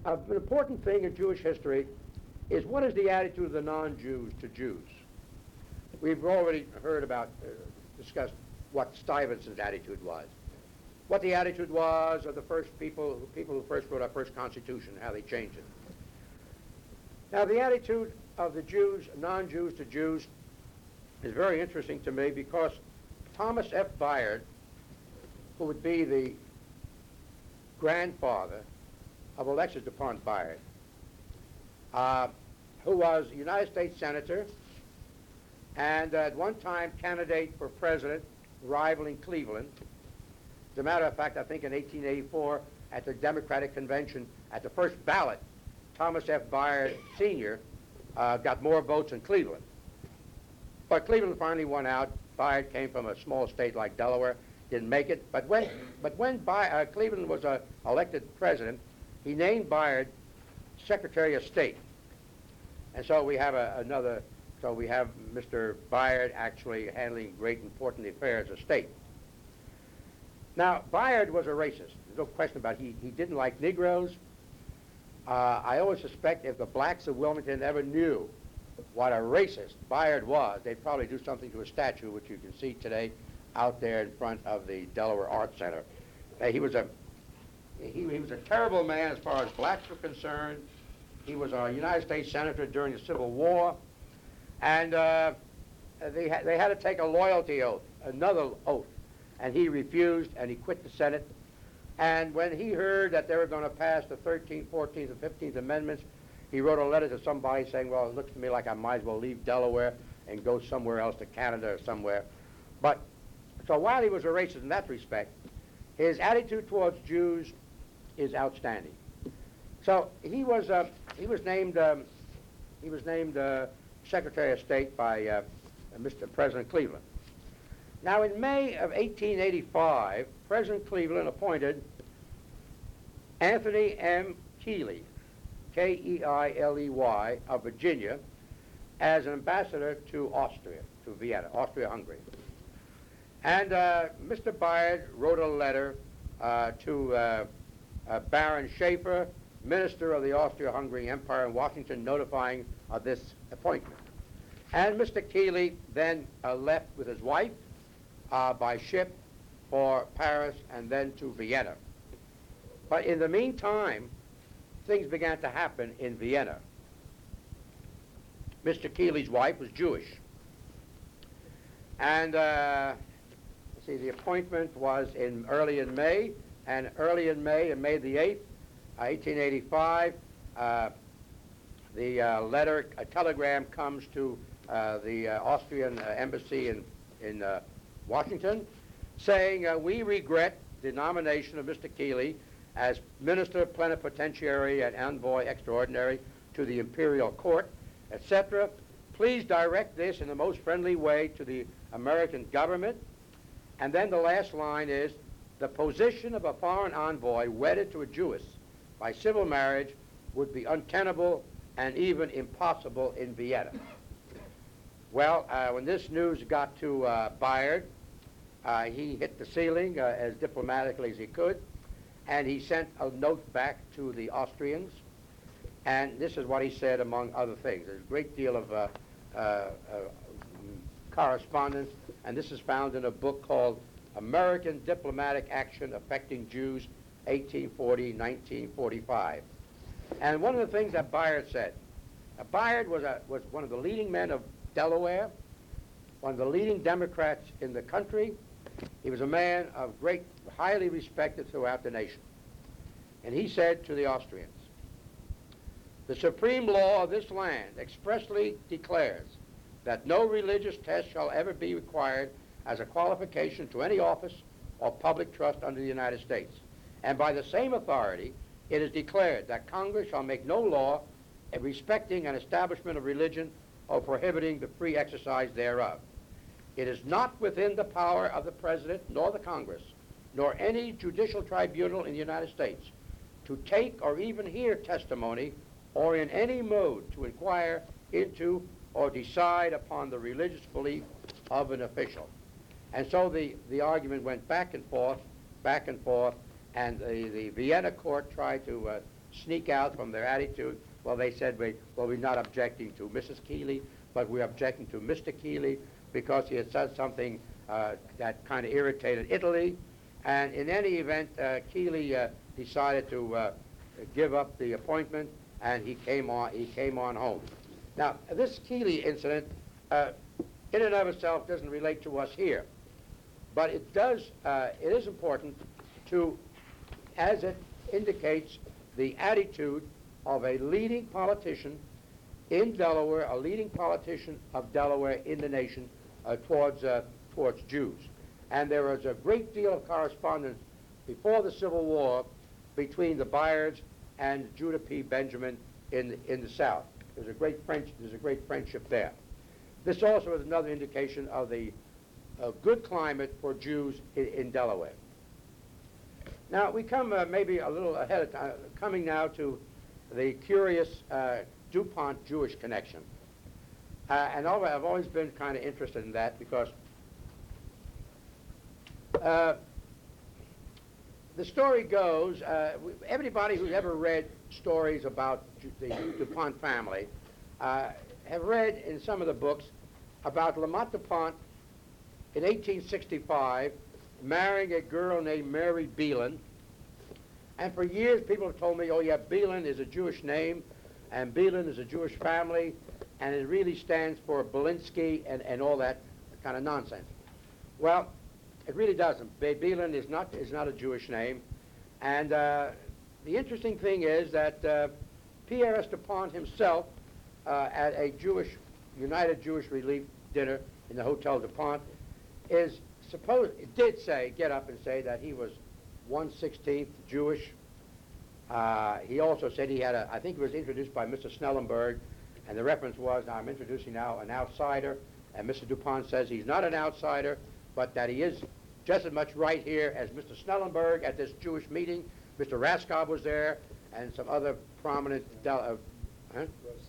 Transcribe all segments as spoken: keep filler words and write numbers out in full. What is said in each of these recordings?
uh, an important thing in Jewish history is what is the attitude of the non-Jews to Jews? We've already heard about, uh, discussed what Stuyvesant's attitude was. What the attitude was of the first people, people who first wrote our first Constitution, how they changed it. Now, the attitude of the Jews, non-Jews to Jews, is very interesting to me because Thomas F. Bayard, who would be the grandfather of Alexis DuPont Bayard, uh, who was a United States Senator and uh, at one time candidate for president, rivaling Cleveland. As a matter of fact, I think in eighteen eighty-four, at the Democratic Convention, at the first ballot, Thomas F. Bayard Senior uh, got more votes than Cleveland. But Cleveland finally won out. Bayard came from a small state like Delaware, didn't make it. But when, but when By, uh, Cleveland was uh, elected president, he named Bayard Secretary of State. And so we have a, another, so we have Mister Bayard actually handling great important affairs of state. Now, Bayard was a racist. There's no question about it. He, he didn't like Negroes. Uh, I always suspect if the blacks of Wilmington ever knew what a racist Bayard was, they'd probably do something to a statue, which you can see today out there in front of the Delaware Art Center. Uh, he was a he, he was a terrible man as far as blacks were concerned. He was a United States Senator during the Civil War, and uh, they, ha- they had to take a loyalty oath, another oath, and he refused, and he quit the Senate. And when he heard that they were going to pass the thirteenth, fourteenth, and fifteenth Amendments, he wrote a letter to somebody saying, well, it looks to me like I might as well leave Delaware and go somewhere else, to Canada or somewhere. But, so while he was a racist in that respect, his attitude towards Jews is outstanding. So he was, uh, he was named, um, he was named uh, Secretary of State by uh, Mister President Cleveland. Now, in May of eighteen eighty-five, President Cleveland appointed Anthony M. Keeley, K E I L E Y, of Virginia, as an ambassador to Austria, to Vienna, Austria-Hungary. And uh, Mister Bayard wrote a letter uh, to uh, uh, Baron Schaefer, Minister of the Austria-Hungary Empire in Washington, notifying of this appointment. And Mister Keeley then uh, left with his wife uh, by ship for Paris and then to Vienna. But in the meantime, things began to happen in Vienna. Mister Keeley's wife was Jewish. And uh, let's see, the appointment was in early in May, and early in May, on May the eighth, uh, eighteen eighty-five, uh, the uh, letter, a telegram comes to uh, the uh, Austrian uh, embassy in, in uh, Washington saying, uh, we regret the nomination of Mister Keeley as Minister Plenipotentiary and Envoy Extraordinary to the Imperial Court, et cetera. Please direct this in the most friendly way to the American government. And then the last line is, the position of a foreign envoy wedded to a Jewess by civil marriage would be untenable and even impossible in Vienna. Well, uh, when this news got to uh, Bayard, uh, he hit the ceiling uh, as diplomatically as he could, and he sent a note back to the Austrians, and this is what he said, among other things. There's a great deal of uh, uh, uh, correspondence, and this is found in a book called American Diplomatic Action Affecting Jews, eighteen forty to nineteen forty-five. And one of the things that Bayard said, uh, Bayard was, a, was one of the leading men of Delaware, one of the leading Democrats in the country. He was a man of great, highly respected throughout the nation. And he said to the Austrians, the supreme law of this land expressly declares that no religious test shall ever be required as a qualification to any office or public trust under the United States. And by the same authority, it is declared that Congress shall make no law respecting an establishment of religion or prohibiting the free exercise thereof. It is not within the power of the President, nor the Congress, nor any judicial tribunal in the United States to take or even hear testimony or in any mode to inquire into or decide upon the religious belief of an official. And so the, the argument went back and forth, back and forth, and the, the Vienna court tried to uh, sneak out from their attitude. Well, they said, we, well, we're not objecting to Missus Keeley, but we're objecting to Mister Keeley because he had said something uh, that kind of irritated Italy. And in any event, uh, Keeley uh, decided to uh, give up the appointment, and he came on, he came on home. Now, this Keeley incident, uh, in and of itself, doesn't relate to us here. But it does, uh, it is important to, as it indicates the attitude of a leading politician in Delaware, a leading politician of Delaware in the nation uh, towards, uh, towards Jews. And there was a great deal of correspondence before the Civil War between the Bayards and Judah P. Benjamin in the, in the South. There's a great French, there's a great friendship there. This also is another indication of the uh, good climate for Jews in, in Delaware. Now we come uh, maybe a little ahead of time, coming now to the curious uh, DuPont Jewish connection. Uh, and I've always been kind of interested in that because uh, the story goes, uh, everybody who's ever read stories about the DuPont family uh, have read in some of the books about Lamont DuPont in eighteen sixty-five marrying a girl named Mary Beelan. And for years people have told me, oh yeah, Beelan is a Jewish name, and Beelan is a Jewish family, and it really stands for Belinsky and, and all that kind of nonsense. Well, it really doesn't. Be Beelan is not, is not a Jewish name. And uh, the interesting thing is that uh, Pierre S. DuPont himself, uh, at a Jewish, United Jewish Relief dinner in the Hotel DuPont, is supposed, did say, get up and say that he was one sixteenth Jewish. Uh, he also said he had a, I think he was introduced by Mister Snellenberg, and the reference was, now I'm introducing now an outsider, and Mister DuPont says he's not an outsider, but that he is just as much right here as Mister Snellenberg at this Jewish meeting. Mister Raskob was there, and some other prominent, uh, huh?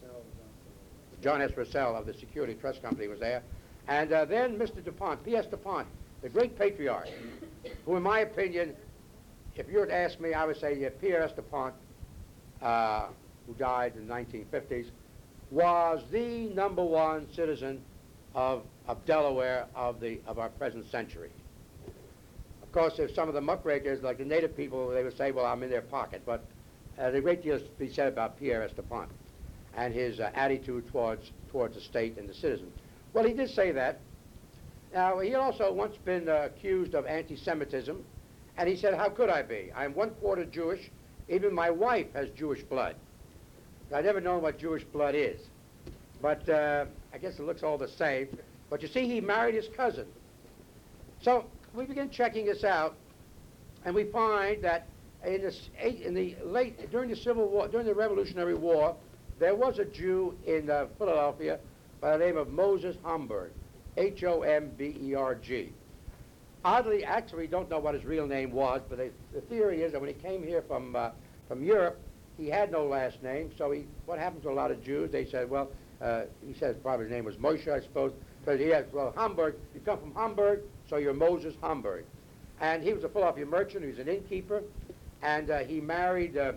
John S. Russell of the Security Trust Company was there. And uh, then Mister DuPont, P S DuPont, the great patriarch, who in my opinion, if you were to ask me, I would say yeah, Pierre S. DuPont, uh, who died in the nineteen fifties, was the number one citizen of, of Delaware of, the, of our present century. Of course, there's some of the muckrakers, like the native people, they would say, well, I'm in their pocket. But uh, there's a great deal to be said about Pierre S. DuPont and his uh, attitude towards, towards the state and the citizens. Well, he did say that. Now, he had also once been uh, accused of anti-Semitism, and he said, how could I be? I'm one quarter Jewish. Even my wife has Jewish blood. I've never known what Jewish blood is. But uh, I guess it looks all the same. But you see, he married his cousin. So we begin checking this out, and we find that in, this, in the late, during the Civil War, during the Revolutionary War, there was a Jew in uh, Philadelphia by the name of Moses Homburg, H O M B E R G. Oddly, actually, we don't know what his real name was, but they, the theory is that when he came here from, uh, from Europe, he had no last name, so he, what happened to a lot of Jews, they said, well, uh, he said probably his name was Moshe, I suppose, but he had, well, Hamburg, you come from Hamburg, so you're Moses Homburg. And he was a Philadelphia merchant, he was an innkeeper, and uh, he married, uh,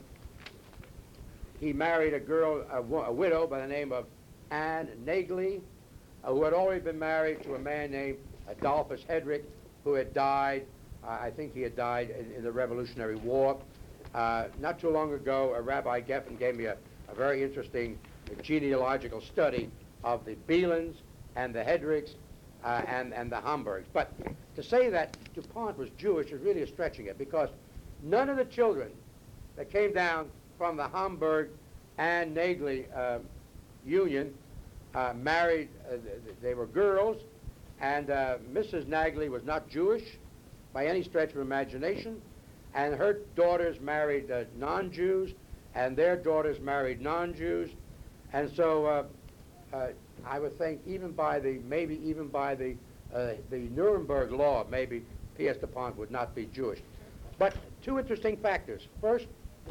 he married a girl, a, a widow by the name of Anne Nagley, uh, who had already been married to a man named Adolphus Hedrick, who had died, uh, I think he had died in, in the Revolutionary War. Uh, not too long ago, uh, Rabbi Geffen gave me a, a very interesting genealogical study of the Belans and the Hedricks uh, and, and the Homburgs. But to say that DuPont was Jewish is really stretching it, because none of the children that came down from the Homburg and Nagley uh, union uh, married, uh, they were girls, and uh, Missus Nagley was not Jewish by any stretch of imagination, and her daughters married uh, non-Jews, and their daughters married non-Jews, and so uh, uh, I would think even by the, maybe even by the, uh, the Nuremberg law, maybe P S DuPont would not be Jewish. But two interesting factors. First,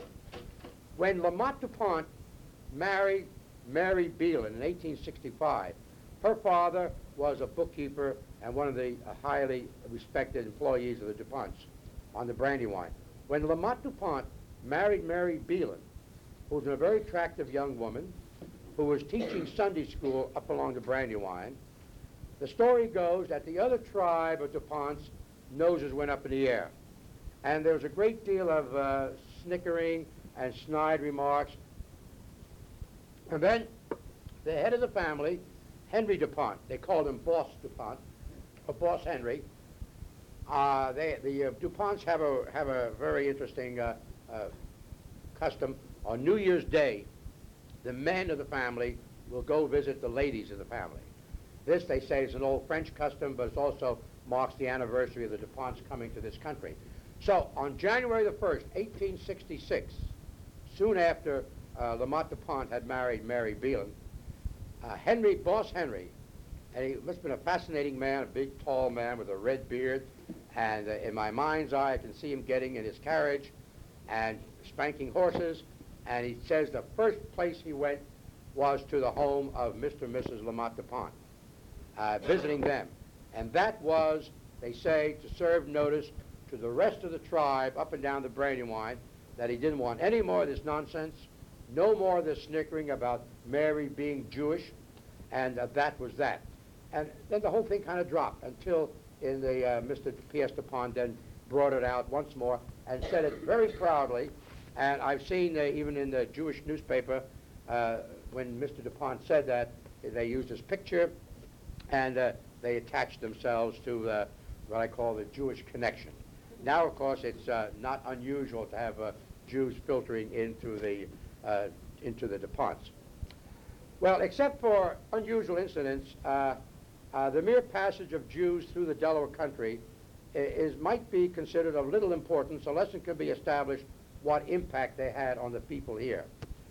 when Lamont DuPont married Mary Beelan in eighteen sixty-five, her father was a bookkeeper and one of the uh, highly respected employees of the DuPonts on the Brandywine. When Lamont DuPont married Mary Beelan, who was a very attractive young woman who was teaching Sunday school up along the Brandywine. The story goes that the other tribe of DuPont's noses went up in the air. And there was a great deal of uh, snickering and snide remarks. And then the head of the family, Henry DuPont, they called him Boss DuPont, or Boss Henry. Uh, they, the uh, DuPonts have a, have a very interesting uh, uh, custom. On New Year's Day, the men of the family will go visit the ladies of the family. This, they say, is an old French custom, but it also marks the anniversary of the DuPonts coming to this country. So on January the first, eighteen sixty-six, soon after uh, Lamont DuPont had married Mary Beelan, uh, Henry, Boss Henry, and he must have been a fascinating man, a big, tall man with a red beard, and uh, in my mind's eye, I can see him getting in his carriage and spanking horses, and he says the first place he went was to the home of Mister and Missus Lamont DuPont, uh, visiting them. And that was, they say, to serve notice to the rest of the tribe up and down the Brandywine that he didn't want any more of this nonsense, no more of this snickering about Mary being Jewish, and uh, that was that. And then the whole thing kind of dropped until in the uh, Mister P S DuPont then brought it out once more and said it very proudly. And I've seen uh, even in the Jewish newspaper uh, when Mister DuPont said that, they used his picture and uh, they attached themselves to uh, what I call the Jewish connection. Now, of course, it's uh, not unusual to have uh, Jews filtering into the, uh, into the DuPonts. Well, except for unusual incidents, uh, uh, the mere passage of Jews through the Delaware country is, might be considered of little importance unless it could be established what impact they had on the people here.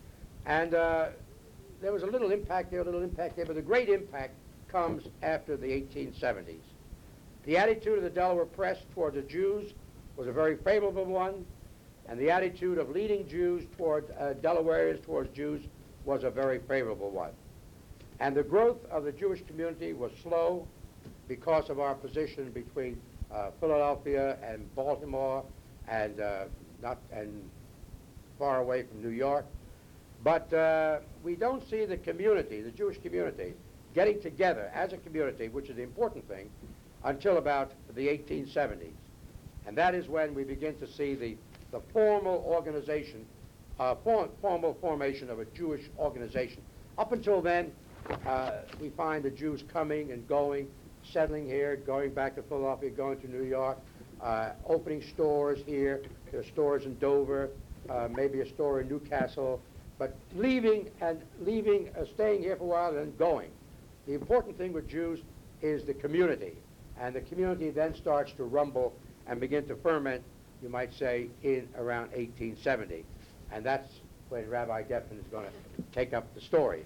And uh, there was a little impact there, a little impact there, but the great impact comes after the eighteen seventies. The attitude of the Delaware press toward the Jews was a very favorable one, and the attitude of leading Jews toward uh, Delawareans towards Jews was a very favorable one. And the growth of the Jewish community was slow because of our position between uh, Philadelphia and Baltimore and uh, not and far away from New York. But uh, we don't see the community, the Jewish community, getting together as a community, which is the important thing, until about the eighteen seventies. And that is when we begin to see the, the formal organization, uh, form, formal formation of a Jewish organization. Up until then, uh, we find the Jews coming and going, settling here, going back to Philadelphia, going to New York, uh, opening stores here. There are stores in Dover, uh, maybe a store in Newcastle, but leaving and leaving, uh, staying here for a while and then going. The important thing with Jews is the community, and the community then starts to rumble and begin to ferment, you might say, in around eighteen seventy. And that's when Rabbi Geffen is going to take up the story.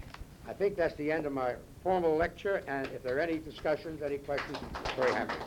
I think that's the end of my formal lecture, and if there are any discussions, any questions, I'm very happy.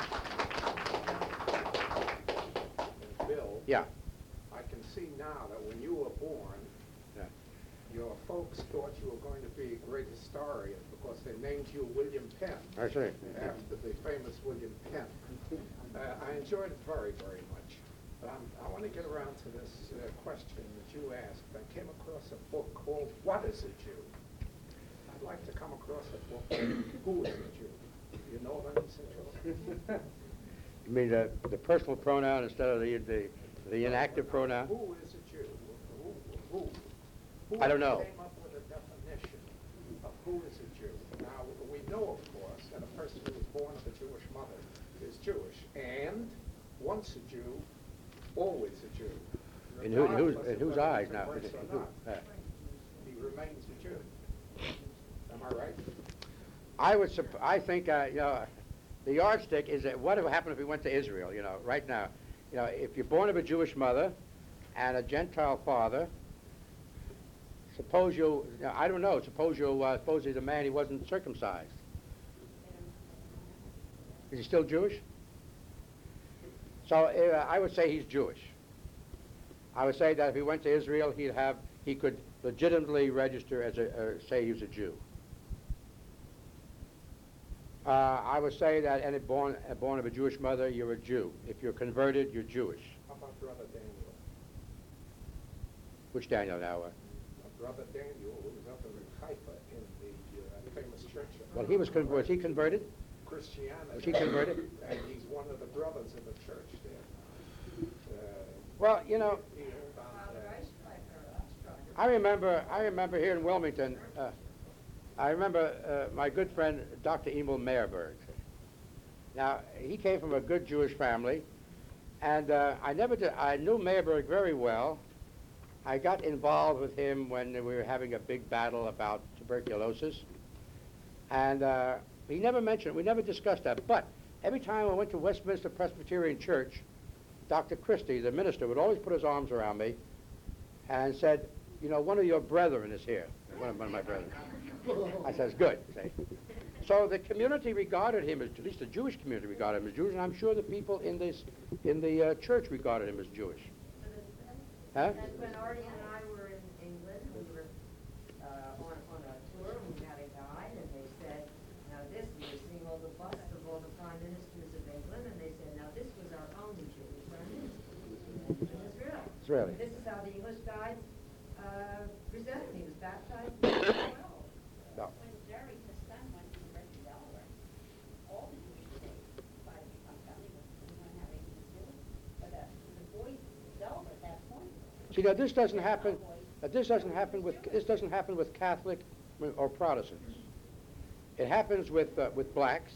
Bill, Yeah. I can see now that when you were born, Yeah. your folks thought you were going to be a great historian because they named you William Penn, I see. after the famous William Penn. Uh, I enjoyed it very, very much. But I'm, I want to get around to this uh, question that you asked. I came across a book called What is a Jew? I'd like to come across a book called Who is a Jew? You know that, Mister Joe? You mean the, the personal pronoun instead of the, the, the inactive pronoun? Who is a Jew? Who, who, who I don't know. came up with a definition of who is a Jew? Now, we know, of course, that a person who is born of a Jewish mother is Jewish, and once a Jew, always a Jew. In, who, in whose, regardless in of whose whether eyes he's now? embraced or In who- not. uh, He remains a Jew. Am I right? I would, supp- I think, uh, you know, the yardstick is that what would happen if we went to Israel, you know, right now. You know, if you're born of a Jewish mother and a Gentile father, suppose you, you know, I don't know, suppose you, uh, suppose he's a man, he wasn't circumcised. Is he still Jewish? So uh, I would say he's Jewish. I would say that if he went to Israel, he'd have, he could legitimately register as a, uh, say he was a Jew. Uh, I would say that any born, uh, born of a Jewish mother, you're a Jew. If you're converted, you're Jewish. How about Brother Daniel? Which Daniel now? Uh, Brother Daniel, who was up in Haifa in the uh, famous church. of- well, he was, con- was he converted? Christianity. Was he converted? And he's one of the brothers in the church there. Uh, Well, you know, he heard on, Father uh, Eichschleifer, I remember, I remember here in Wilmington, uh, I remember uh, my good friend, Doctor Emil Meyerberg. Now, he came from a good Jewish family, and uh, I never did, I knew Meyerberg very well. I got involved with him when we were having a big battle about tuberculosis, and uh, he never mentioned it. We never discussed that. But every time I went to Westminster Presbyterian Church, Doctor Christie, the minister, would always put his arms around me and said, you know, one of your brethren is here. One of, one of my brethren. I says, good. See? So the community regarded him as, at least the Jewish community regarded him as Jewish, and I'm sure the people in this, in the uh, church regarded him as Jewish. Huh? And when Artie and I were in England, we were uh, on, on a tour, and we met a guide, and they said, now this, we were seeing all the busts of all the prime ministers of England, and they said, now this was our own Jewish prime minister in Israel. Israeli. This is how the English guides uh, presented him. He was baptized in twelve. No. When Jerry, his son, went to University of Delaware, all the Jewish states tried to become Catholic, we don't have anything to do with it. But uh, the boys in Delaware at that point. See, now this doesn't happen. Now this doesn't happen with this doesn't happen with Catholic or Protestants. It happens with uh, with blacks.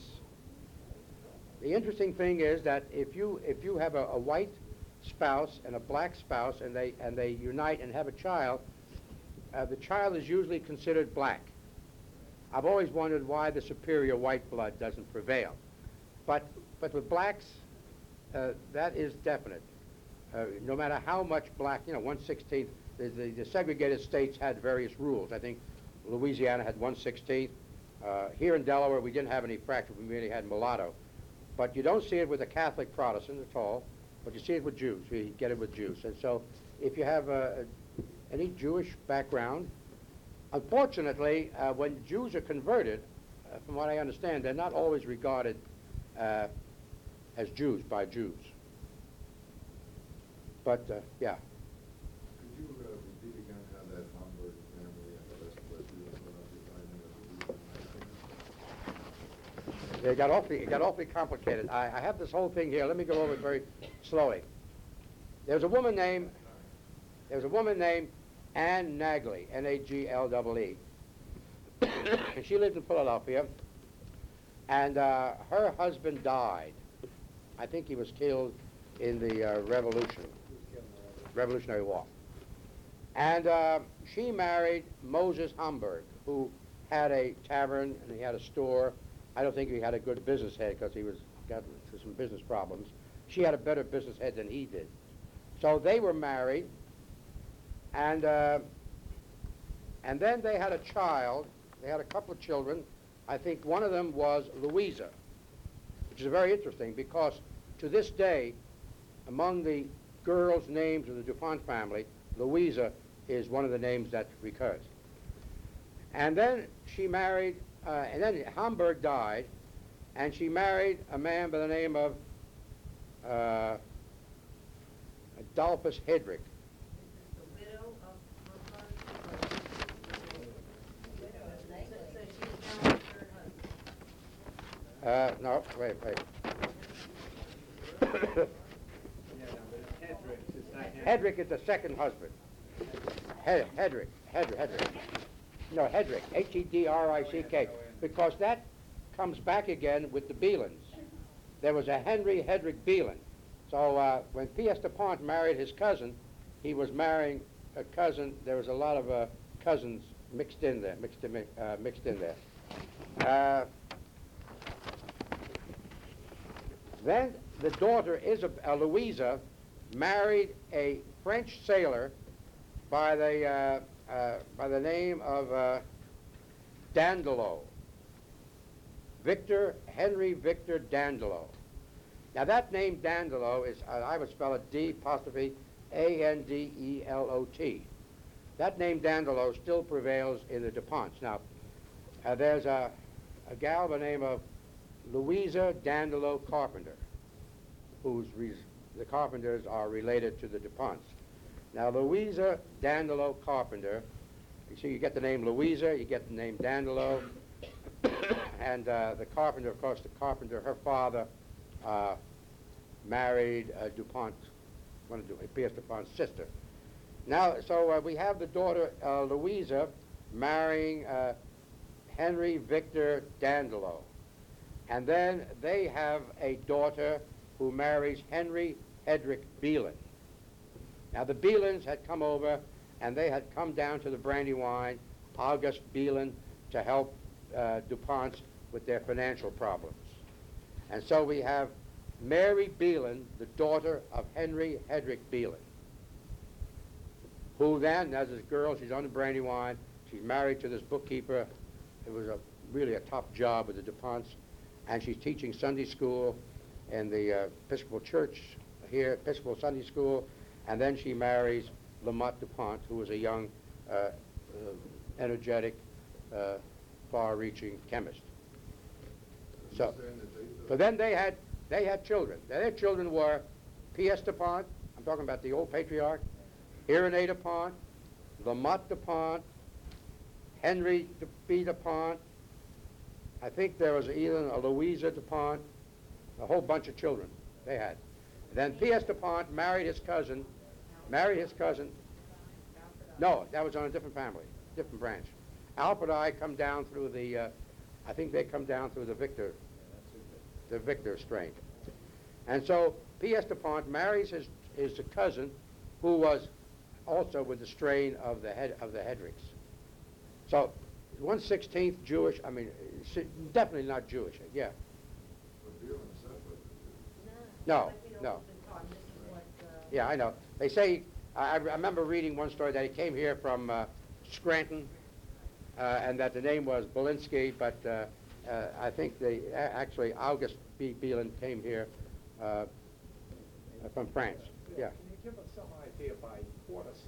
The interesting thing is that if you if you have a, a white spouse and a black spouse and they and they unite and have a child, uh, the child is usually considered black. I've always wondered why the superior white blood doesn't prevail, but but with blacks, uh, that is definite. Uh, no matter how much black, you know, one sixteenth, the, the, the segregated states had various rules. I think Louisiana had one sixteenth. Uh, here in Delaware, we didn't have any fracture. We merely had mulatto. But you don't see it with a Catholic Protestant at all, but you see it with Jews. We get it with Jews. And so if you have uh, any Jewish background, unfortunately, uh, when Jews are converted, uh, from what I understand, they're not always regarded uh, as Jews by Jews. But, uh, yeah. Could you uh, repeat again how that Hamburg family and the rest of the Jews were occupied? It got awfully, it got awfully complicated. I, I have this whole thing here. Let me go over it very slowly. There was a woman named, there was a woman named Anne Nagley, N A G L E E. She lived in Philadelphia, and uh, her husband died. I think he was killed in the uh, Revolution, Revolutionary War. And uh, she married Moses Hamburg, who had a tavern and he had a store. I don't think he had a good business head because he was got into some business problems. She had a better business head than he did. So they were married, and uh, and then they had a child. They had a couple of children. I think one of them was Louisa, which is very interesting because to this day, among the girls' names of the DuPont family, Louisa is one of the names that recurs. And then she married, uh, and then Hamburg died, and she married a man by the name of uh, Adolphus Hedrick. The widow of Hamburg. The widow of Nagley. So, so she's now her third husband. Uh, no, wait, wait. Hedrick is the second husband. Hed- Hedrick, Hedrick, Hedrick. No, Hedrick, H E D R I C K, because that comes back again with the Belins. There was a Henry Hedrick Belin. So uh, when P S DuPont married his cousin, he was marrying a cousin. There was a lot of uh, cousins mixed in there, mixed in, uh, mixed in there. Uh, then the daughter, Isab- uh, Louisa, married a French sailor by the uh, uh, by the name of uh, Dandelot. Victor Henry Victor Dandelot. Now that name Dandelot is uh, I would spell it D apostrophe A N D E L O T. That name Dandelot still prevails in the DuPonts. Now uh, there's a a gal by the name of Louisa Dandelot Carpenter, whose re- the Carpenters are related to the DuPonts. Now, Louisa Dandolo Carpenter, you see, you get the name Louisa, you get the name Dandolo, and uh, the Carpenter, of course, the Carpenter, her father uh, married uh, DuPont, one of Du- P S DuPont's sister. Now, so uh, we have the daughter, uh, Louisa, marrying uh, Henry Victor Dandolo. And then they have a daughter who marries Henry Hedrick Beelan. Now, the Beelans had come over, and they had come down to the Brandywine, August Beelan, to help uh, DuPont's with their financial problems. And so we have Mary Beelan, the daughter of Henry Hedrick Beelan, who then, as this girl, she's on the Brandywine, she's married to this bookkeeper. It was a really a tough job with the DuPonts, and she's teaching Sunday school in the uh, Episcopal Church here, Episcopal Sunday School, and then she marries Lamont DuPont, who was a young, uh, uh, energetic, uh, far-reaching chemist. So, Are you saying that they- so then they had they had children. Now, their children were P S DuPont. I'm talking about the old patriarch. Irenee DuPont, Lamont DuPont, Henry B. DuPont. I think there was even a Louisa DuPont. A whole bunch of children they had. Then P S DuPont married his cousin. Married his cousin. No, that was on a different family, different branch. Alfred I come down through the. Uh, I think they come down through the Victor. The Victor strain. And so P S DuPont marries his, his cousin, who was also with the strain of the head of the Hedricks. So one sixteenth Jewish. I mean, s- definitely not Jewish. Yeah. But Beelan said what No, Like we don't no. open time, this is what, uh, Yeah, I know. They say. I, I remember reading one story that he came here from uh, Scranton, uh, and that the name was Belinsky, but uh, uh, I think they a- actually August B. Beelan came here uh, from France. Yeah. Can you give us some idea by quarter